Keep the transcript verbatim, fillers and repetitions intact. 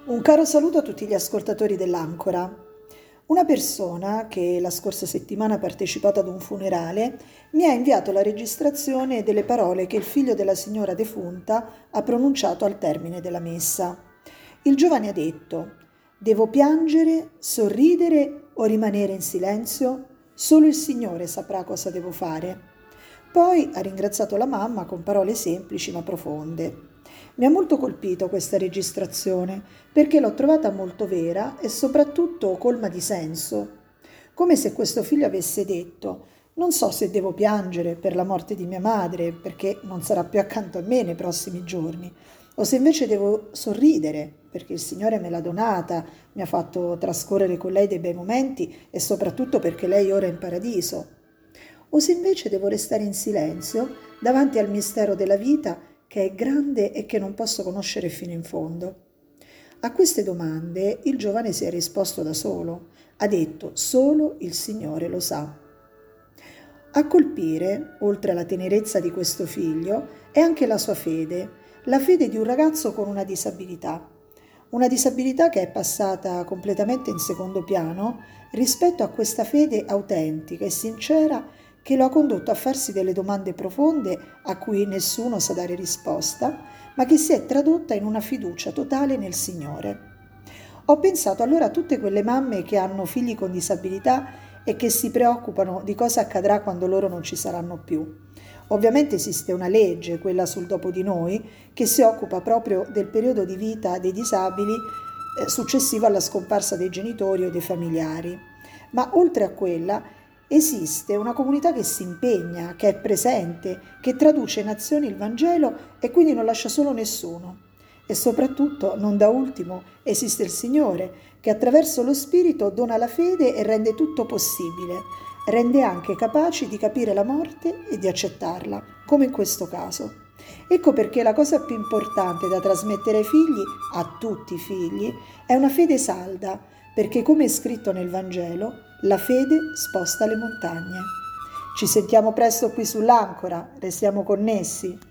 Un caro saluto a tutti gli ascoltatori dell'Ancora. Una persona che la scorsa settimana ha partecipato ad un funerale mi ha inviato la registrazione delle parole che il figlio della signora defunta ha pronunciato al termine della messa. Il giovane ha detto: «Devo piangere, sorridere o rimanere in silenzio? Solo il Signore saprà cosa devo fare». Poi ha ringraziato la mamma con parole semplici ma profonde. Mi ha molto colpito questa registrazione perché l'ho trovata molto vera e soprattutto colma di senso. Come se questo figlio avesse detto: non so se devo piangere per la morte di mia madre, perché non sarà più accanto a me nei prossimi giorni, o se invece devo sorridere, perché il Signore me l'ha donata, mi ha fatto trascorrere con lei dei bei momenti e soprattutto perché lei ora è in paradiso. O se invece devo restare in silenzio davanti al mistero della vita che è grande e che non posso conoscere fino in fondo. A queste domande il giovane si è risposto da solo. Ha detto: solo il Signore lo sa. A colpire, oltre alla tenerezza di questo figlio, è anche la sua fede, la fede di un ragazzo con una disabilità. Una disabilità che è passata completamente in secondo piano rispetto a questa fede autentica e sincera che lo ha condotto a farsi delle domande profonde a cui nessuno sa dare risposta, ma che si è tradotta in una fiducia totale nel Signore. Ho pensato allora a tutte quelle mamme che hanno figli con disabilità e che si preoccupano di cosa accadrà quando loro non ci saranno più. Ovviamente esiste una legge, quella sul dopo di noi, che si occupa proprio del periodo di vita dei disabili eh, successivo alla scomparsa dei genitori o dei familiari. Ma oltre a quella esiste una comunità che si impegna, che è presente, che traduce in azioni il Vangelo e quindi non lascia solo nessuno. E soprattutto, non da ultimo, esiste il Signore, che attraverso lo Spirito dona la fede e rende tutto possibile, rende anche capaci di capire la morte e di accettarla, come in questo caso. Ecco perché la cosa più importante da trasmettere ai figli, a tutti i figli, è una fede salda, perché come è scritto nel Vangelo, la fede sposta le montagne. Ci sentiamo presto qui sull'Ancora, restiamo connessi.